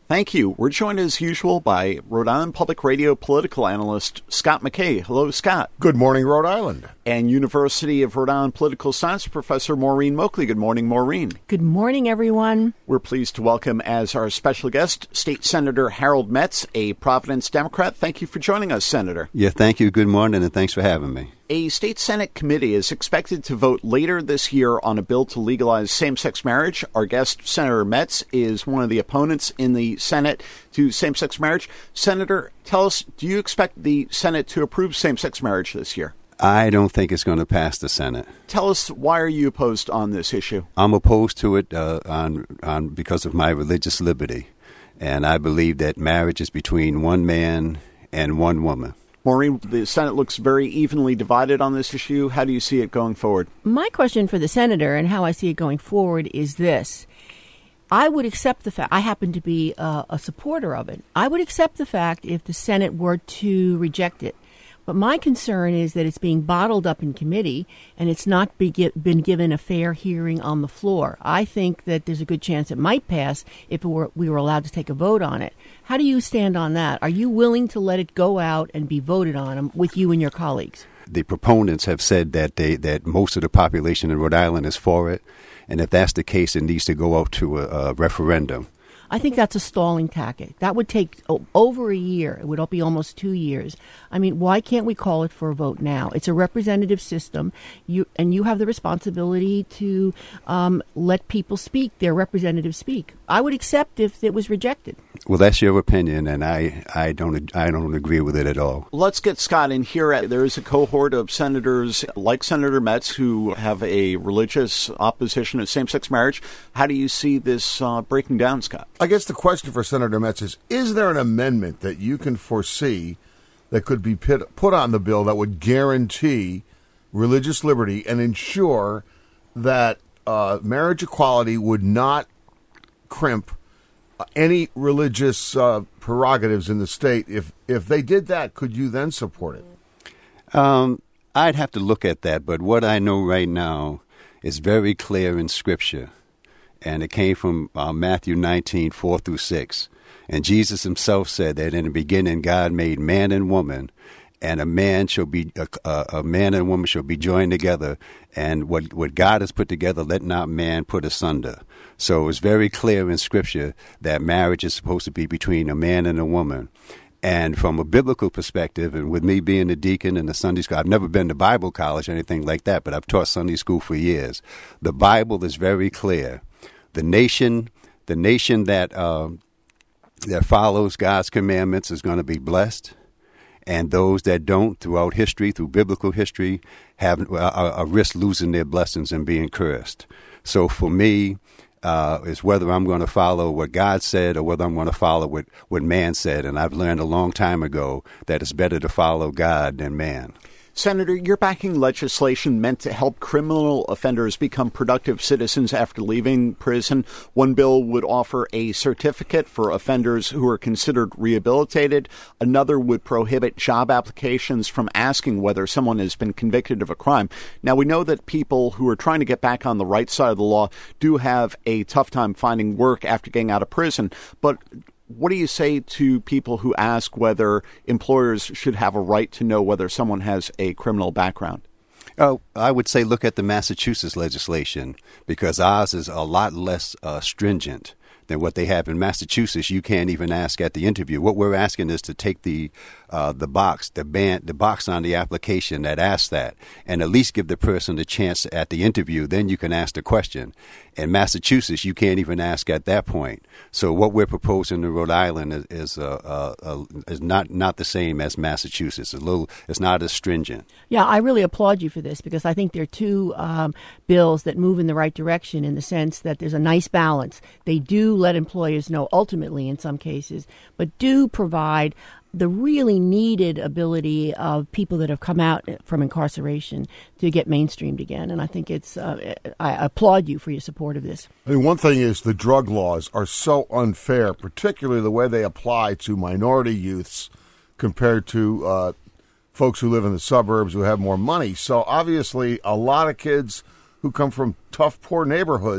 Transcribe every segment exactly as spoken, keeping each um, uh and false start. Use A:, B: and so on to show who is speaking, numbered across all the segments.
A: Thank you. We're joined as usual by Rhode Island Public Radio political analyst Scott McKay. Hello, Scott.
B: Good morning, Rhode Island.
A: And University of Rhode Island political science professor Maureen Moakley. Good morning, Maureen.
C: Good morning, everyone.
A: We're pleased to welcome as our special guest State Senator Harold Metz, a Providence Democrat. Thank you for joining us, Senator.
D: Yeah, thank you. Good morning, and thanks for having me.
A: A state Senate committee is expected to vote later this year on a bill to legalize same-sex marriage. Our guest, Senator Metz, is one of the opponents in the Senate to same-sex marriage. Senator, tell us, do you expect the Senate to approve same-sex marriage this year?
D: I don't think it's going to pass the Senate.
A: Tell us, why are you opposed on this issue?
D: I'm opposed to it uh, on, on because of my religious liberty, and I believe that marriage is between one man and one woman.
A: Maureen, the Senate looks very evenly divided on this issue. How do you see it going forward?
C: My question for the senator and how I see it going forward is this. I would accept the fact, I happen to be a, a supporter of it. I would accept the fact if the Senate were to reject it. But my concern is that it's being bottled up in committee and it's not be, been given a fair hearing on the floor. I think that there's a good chance it might pass if it were, we were allowed to take a vote on it. How do you stand on that? Are you willing to let it go out and be voted on with you and your colleagues?
D: The proponents have said that they that most of the population in Rhode Island is for it. And if that's the case, it needs to go out to a, a referendum.
C: I think that's a stalling tactic. That would take oh, over a year. It would be almost two years. I mean, why can't we call it for a vote now? It's a representative system, you and you have the responsibility to um, let people speak, their representatives speak. I would accept if it was rejected.
D: Well, that's your opinion, and I, I don't I don't agree with it at all.
A: Let's get Scott in here. There is a cohort of senators like Senator Metz who have a religious opposition to same-sex marriage. How do you see this uh, breaking down, Scott?
B: I guess the question for Senator Metz is, is there an amendment that you can foresee that could be put, put on the bill that would guarantee religious liberty and ensure that uh, marriage equality would not crimp any religious uh, prerogatives in the state? If if they did that, could you then support it?
D: Um, I'd have to look at that, but what I know right now is very clear in Scripture, and it came from uh, Matthew nineteen, four through six. And Jesus himself said that in the beginning God made man and woman, and a man shall be a, a, a man and woman shall be joined together, and what what God has put together, let not man put asunder. So it's very clear in Scripture that marriage is supposed to be between a man and a woman. And from a biblical perspective, and with me being a deacon in the Sunday school, I've never been to Bible college or anything like that, but I've taught Sunday school for years. The Bible is very clear. The nation, the nation that uh, that follows God's commandments is going to be blessed. And those that don't, throughout history, through biblical history, have a, a risk losing their blessings and being cursed. So for me, uh, it's whether I'm going to follow what God said or whether I'm going to follow what, what man said. And I've learned a long time ago that it's better to follow God than man.
A: Senator, you're backing legislation meant to help criminal offenders become productive citizens after leaving prison. One bill would offer a certificate for offenders who are considered rehabilitated. Another would prohibit job applications from asking whether someone has been convicted of a crime. Now, we know that people who are trying to get back on the right side of the law do have a tough time finding work after getting out of prison, but what do you say to people who ask whether employers should have a right to know whether someone has a criminal background?
D: Oh, I would say look at the Massachusetts legislation, because ours is a lot less uh, stringent than what they have in Massachusetts. You can't even ask at the interview. What we're asking is to take the uh, the box, the band, the box on the application that asks that, and at least give the person the chance at the interview. Then you can ask the question. In Massachusetts, you can't even ask at that point. So what we're proposing in Rhode Island is is, uh, uh, uh, is not not the same as Massachusetts. It's a little, it's not as stringent.
C: Yeah, I really applaud you for this, because I think there are two um, bills that move in the right direction in the sense that there's a nice balance. They do let employers know ultimately in some cases, but do provide the really needed ability of people that have come out from incarceration to get mainstreamed again. And I think it's, uh, I applaud you for your support of this.
B: I mean, one thing is the drug laws are so unfair, particularly the way they apply to minority youths compared to uh, folks who live in the suburbs who have more money. So obviously a lot of kids who come from tough, poor neighborhoods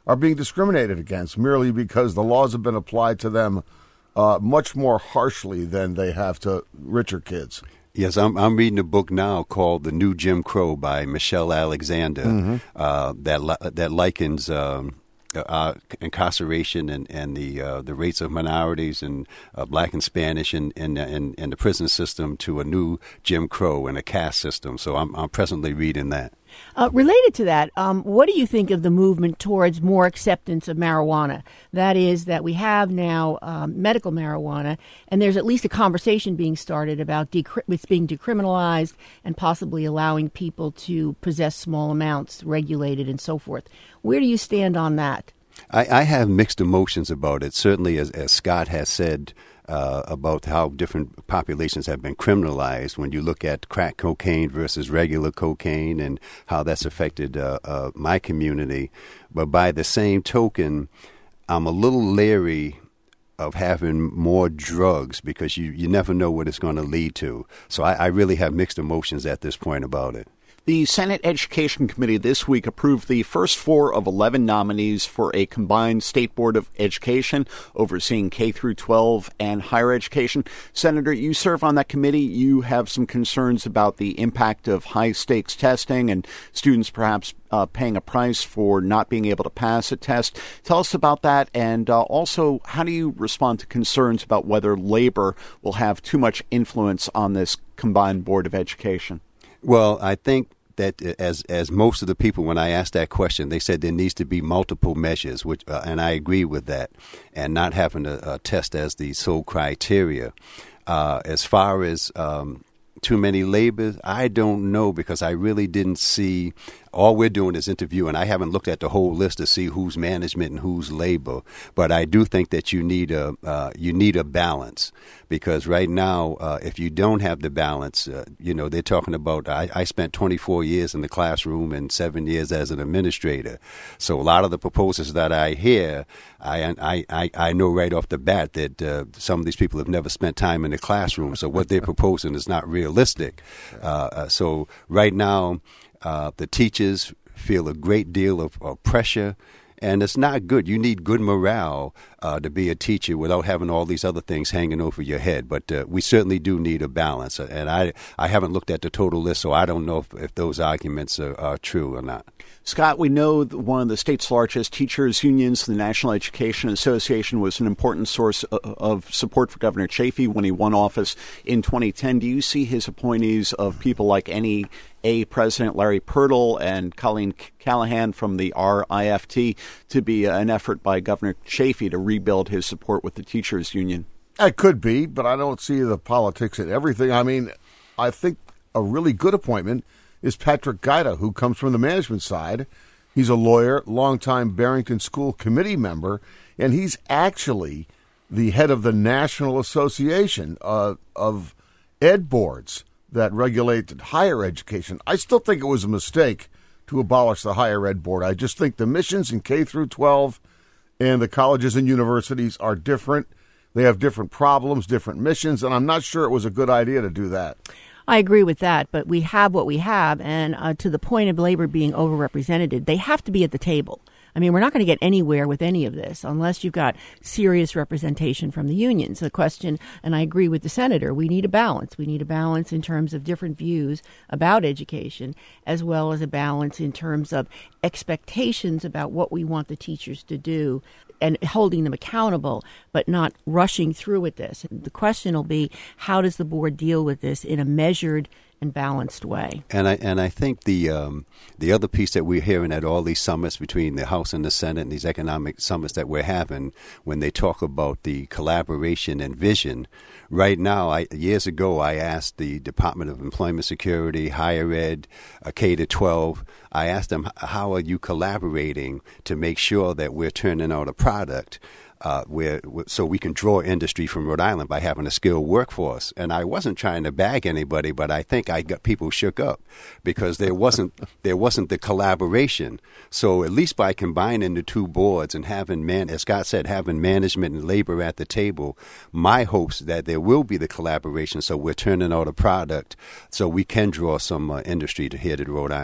B: are being discriminated against merely because the laws have been applied to them uh, much more harshly than they have to richer kids.
D: Yes, I'm I'm reading a book now called The New Jim Crow by Michelle Alexander mm-hmm. uh, that li- that likens um, uh, incarceration and, and the uh, the rates of minorities and uh, black and Spanish in, in in in the prison system to a new Jim Crow and a caste system. So I'm I'm presently reading that.
C: Uh, related to that, um, what do you think of the movement towards more acceptance of marijuana? That is, that we have now um, medical marijuana, and there's at least a conversation being started about decri- it's being decriminalized and possibly allowing people to possess small amounts, regulated and so forth. Where do you stand on that?
D: I, I have mixed emotions about it. Certainly, as, as Scott has said, Uh, about how different populations have been criminalized when you look at crack cocaine versus regular cocaine and how that's affected uh, uh, my community. But by the same token, I'm a little leery of having more drugs because you, you never know what it's going to lead to. So I, I really have mixed emotions at this point about it.
A: The Senate Education Committee this week approved the first four of eleven nominees for a combined state board of education overseeing K through twelve and higher education. Senator, you serve on that committee. You have some concerns about the impact of high-stakes testing and students perhaps uh, paying a price for not being able to pass a test. Tell us about that, and uh, also, how do you respond to concerns about whether labor will have too much influence on this combined board of education?
D: Well, I think that as as most of the people, when I asked that question, they said there needs to be multiple measures, which uh, and I agree with that, and not having a, a test as the sole criteria. Uh, as far as um, too many labors, I don't know, because I really didn't see. All we're doing is interviewing. I haven't looked at the whole list to see who's management and who's labor. But I do think that you need a uh, you need a balance, because right now, uh, if you don't have the balance, uh, you know, they're talking about. I, I spent twenty-four years in the classroom and seven years as an administrator. So a lot of the proposals that I hear, I I I, I know right off the bat that uh, some of these people have never spent time in the classroom. So what they're proposing is not realistic. Uh, uh, so right now. Uh, the teachers feel a great deal of, of pressure, and it's not good. You need good morale uh, to be a teacher without having all these other things hanging over your head. But uh, we certainly do need a balance, and I I haven't looked at the total list, so I don't know if, if those arguments are, are true or not.
A: Scott, we know that one of the state's largest teachers' unions, the National Education Association, was an important source of support for Governor Chafee when he won office in twenty ten. Do you see his appointees of people like N E A President Larry Pirtle and Colleen Callahan from the R I F T to be an effort by Governor Chafee to rebuild his support with the teachers' union?
B: It could be, but I don't see the politics in everything. I mean, I think a really good appointment is Patrick Guida, who comes from the management side. He's a lawyer, longtime Barrington School Committee member, and he's actually the head of the National Association uh, of Ed Boards that regulate higher education. I still think it was a mistake to abolish the higher ed board. I just think the missions in K through twelve and the colleges and universities are different. They have different problems, different missions, and I'm not sure it was a good idea to do that.
C: I agree with that, but we have what we have, and uh, to the point of labor being overrepresented, they have to be at the table. I mean, we're not going to get anywhere with any of this unless you've got serious representation from the unions. The question, and I agree with the senator, we need a balance. We need a balance in terms of different views about education, as well as a balance in terms of expectations about what we want the teachers to do and holding them accountable, but not rushing through with this. The question will be, how does the board deal with this in a measured and balanced way?
D: And I and I think the um, the other piece that we're hearing at all these summits between the House and the Senate and these economic summits that we're having, when they talk about the collaboration and vision, right now, I, years ago, I asked the Department of Employment Security, Higher Ed, uh, K to twelve, I asked them, how are you collaborating to make sure that we're turning out a product Uh, where so we can draw industry from Rhode Island by having a skilled workforce? And I wasn't trying to bag anybody, but I think I got people shook up because there wasn't there wasn't the collaboration. So at least by combining the two boards and having man, as Scott said, having management and labor at the table, my hopes that there will be the collaboration. So we're turning out a product so we can draw some uh, industry to here to Rhode Island.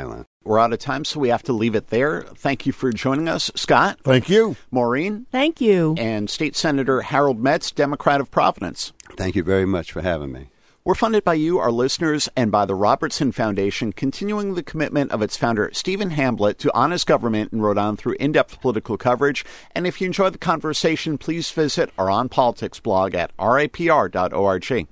A: we're out of time, so we have to leave it there. Thank you for joining us, Scott.
B: Thank you.
A: Maureen.
C: Thank you.
A: And State Senator Harold Metz, Democrat of Providence.
D: Thank you very much for having me.
A: We're funded by you, our listeners, and by the Robertson Foundation, continuing the commitment of its founder, Stephen Hamblett, to honest government in Rhode Island through in-depth political coverage. And if you enjoyed the conversation, please visit our On Politics blog at r a p r dot org.